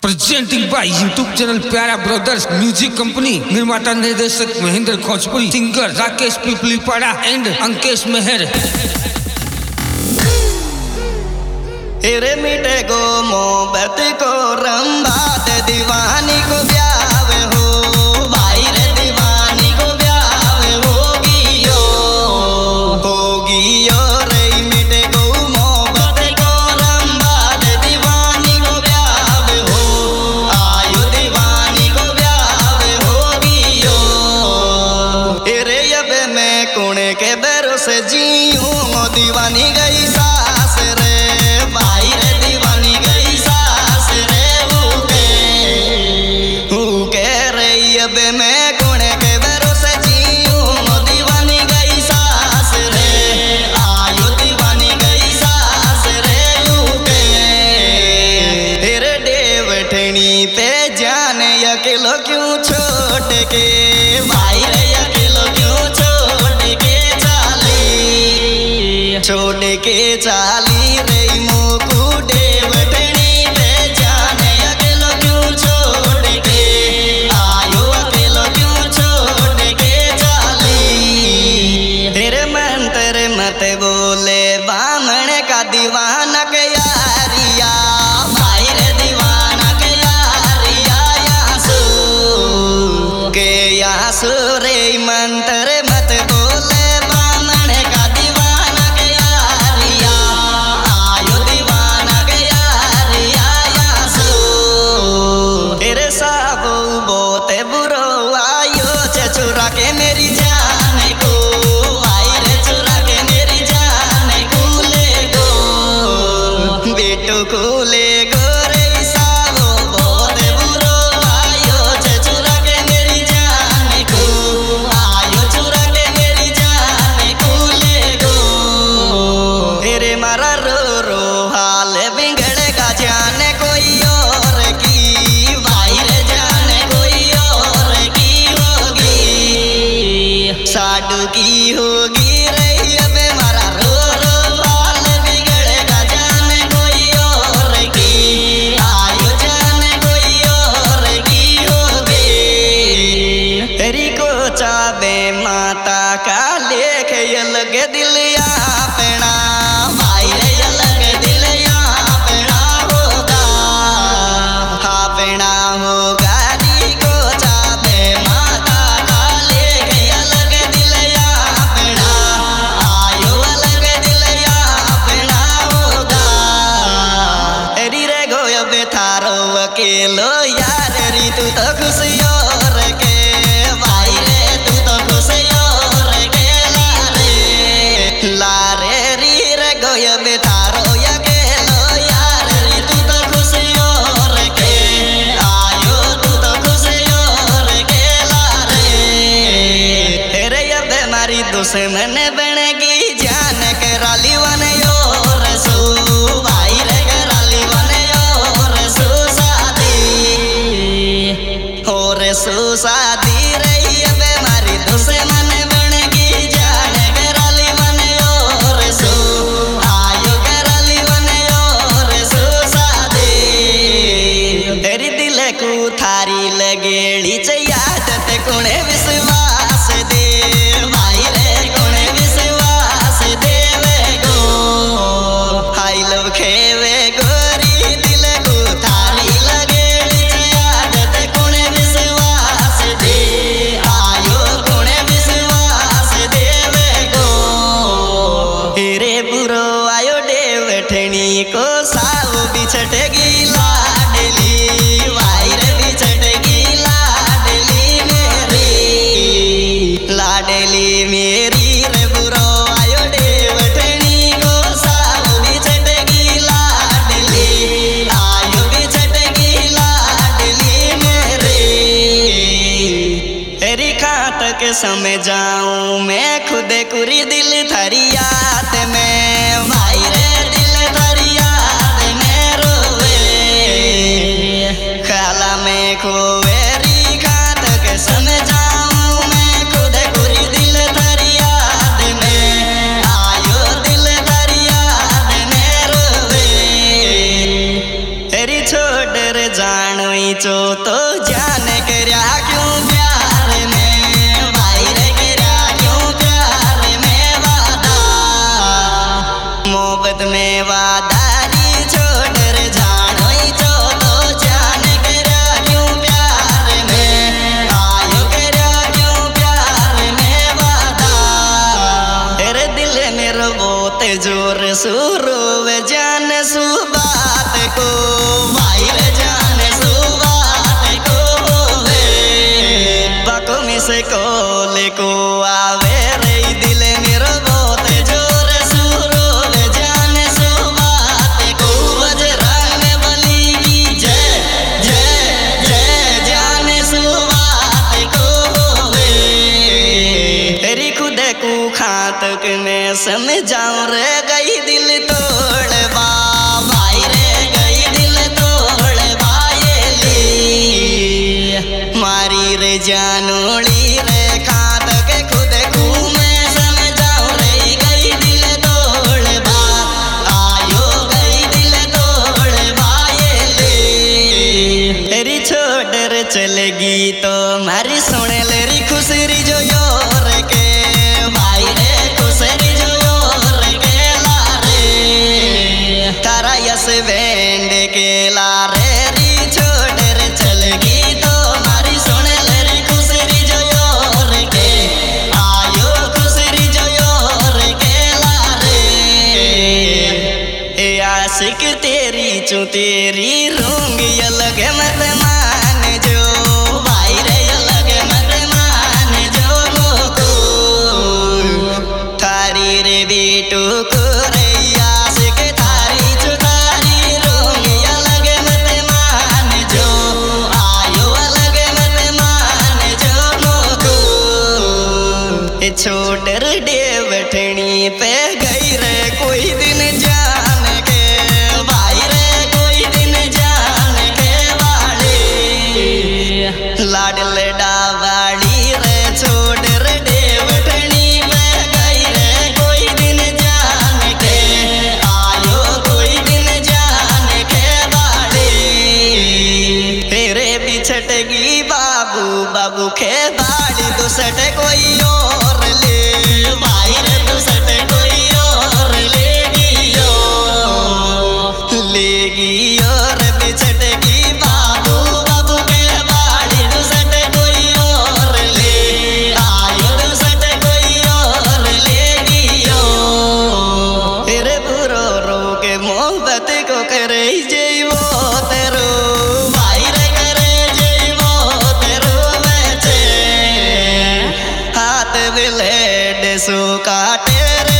Presenting by YouTube channel Pyara brothers music company. निर्माता निर्देशक Mahendra Khojpuri, singer Rakesh Piplipada and Ankesh Mehar. तेरे मिटे गो मोहब्बत को रंबा दे, दीवानी को ब्यावे हो भाई रे, दीवानी को ब्यावे होगी रे। मिटे गो मोहब्बत को रंबा दे, दीवानी को ब्यावे हो, आयो दीवानी को ब्यावे होगी तेरे अब मैं कुणे के बैरों से जीऊँ, दीवानी गई सास रे भाई रे, दीवानी गई सास रे ऊके रे। अब मैं कुणे के बैरों से जीऊँ, दीवानी गई सास रे, आयो दीवानी गई सास रे ऊके। तेरे डेवठनी पे जाने अकेलो क्यों छोड़ के भाई रे, अकेलो क्यों छोड़ के चाली रे मोकू डेवठनी पे जाने अकेलो क्यों छोड़ के आयो, अकेलो क्यों छोड़ के चाली। तेरे मत बोले बामण का दीवाना के यारिया भाई रे, दीवाना के यारिया यासु रे। मंत्र मत बोले बामण का दीवाना के यारिया, आयो दीवाना के यारिया यासु। तेरे साबू बोते बुरो आयो चुरा के मेरी जान को, भाई रे चुरा के मेरी जान को ले गो, बेटू को ले गो रे। साबू बोते बुरो आयो चुरा के मेरी जान को, आयो चुरा के मेरी जान को ले गो। तेरे मारा रो रो हाल बिगड़ेगा जाने कोई और की, भाई रे जाने कोई और की होगी, साडू की होगी रे। अब मारा रो रो हाल बिगड़ेगा जाने कोई और की, आयो जाने कोई और की होगी। तेरी को चाबे माता का लेख ये लगे दिल अपना, भाई रे ये लगे दिल अपना होगा, अपना होगा। री को चाबे माता का लेख ये लगे दिल अपना, आयो अलग दिल अपना होगा। री रे गोया बेथारो अकेलो यार री, तू तो खुश और के भाई रे, तू तो खुश और के लारे री रे गोया बेथारो अकेलो यार री, तू तो खुश और के आयो, तू तो खुश और के लारे। तेरे अब मारी दुश्मन बनेगी जान के राली बने और सो भाई रे, कराली बने और सो शादी और सो शादी रही। अब मारी दुश्मन बनेगी जान के राली बने और सो, आयो कराली बने और सो शादी। तेरी दिल को थारी लगेड़ी यादत कुणे विश्वास दे भाई रे, कुणे विश्वास देवे गो, हाई लव खेवे गोरी। दिल को थारी लगेड़ी यादत कुणे विश्वास दे, आयो कुणे विश्वास देवे गो। तेरे बुरो आयो डेवठनी को साव बिछटेगी लाडली, भाई रे बिछटेगी लाडली मेरी, लाडली मेरी रे। बुरो आयो डेवठनी को साव बिछटेगी लाडली, आयो बिछटेगी लाडली मेरी। तेरी खातक समय जाऊं मैं खुद कुरी दिल थरियात में, भाई रे दिल थरियात में रोवे, खाला में खोवे री खातक समय जाऊं मैं खुद कुरी दिल थरियात में, आयो दिल थरियात में रोवे। तेरी छोड़ रे जान चो तो जान करया क्यों प्यार में भाई रे करया क्यों प्यार में वादा मोहब्बत में वादारी छोड़ रे जानो चो तो जान करया क्यों प्यार में आयो करया क्यों प्यार में वादा तेरे दिल मेरे बहुत जोर सुरो जान सु बात को भाई रे जान सु बात को बाको मिस कोले को आवे रे दिल मेरा बहुत जोर सुरो जान सु बात को बजरंग बली की जय जय जय जान सु बात को तेरी खुद को खातक में समझाऊं रे गई दिल तोड़ भाई रे गई दिल तोड़ बायली मारी रे जानोली रे खात के खुद को मैं समझाऊं रे गई दिल तोड़ बा आयो गई दिल तोड़ बायली तेरी छोड़ रे चलेगी तो मारी सुने लेरी खुशरी जो योर के भाई रे खुशरी जो योर के लारे तारा यस बैंड के लारे री छोड़ रे चलेगी तो मारी सुन लेरी खुशरी जो योर के आयो खुशरी जो योर के लारे ए आशिक तेरी चू तेरी रूंग अलग मत मान जो भाई रे अलग मत मान जो मोको थारी रे बेटू को रे आशिक थारी चू थारी रूंग अलग मत मान जो आयो अलग मत मान जो मोको ए छोटर डेवठनी पे गई रे कोई दिन जान के भाई रे कोई दिन जान के वाली लाडल डावाड़ी रे छोड़ रे डेवठनी पे गई रे कोई दिन जान के आयो कोई दिन जान के वाली तेरे बिछटगी बाबू बाबू के बाड़ी दुसट कोई और ले भाई रे दुसट कोई और लेगी और बिछटगी बाबू बाबू के बाड़ी दुसट कोई और ले आयो दुसट कोई और लेगी तेरे बुरो रो के मोहब्बत को करे जेवो तेरो भाई रे करे जेवो तेरो बेचे हाथ ब्लेड सो काटे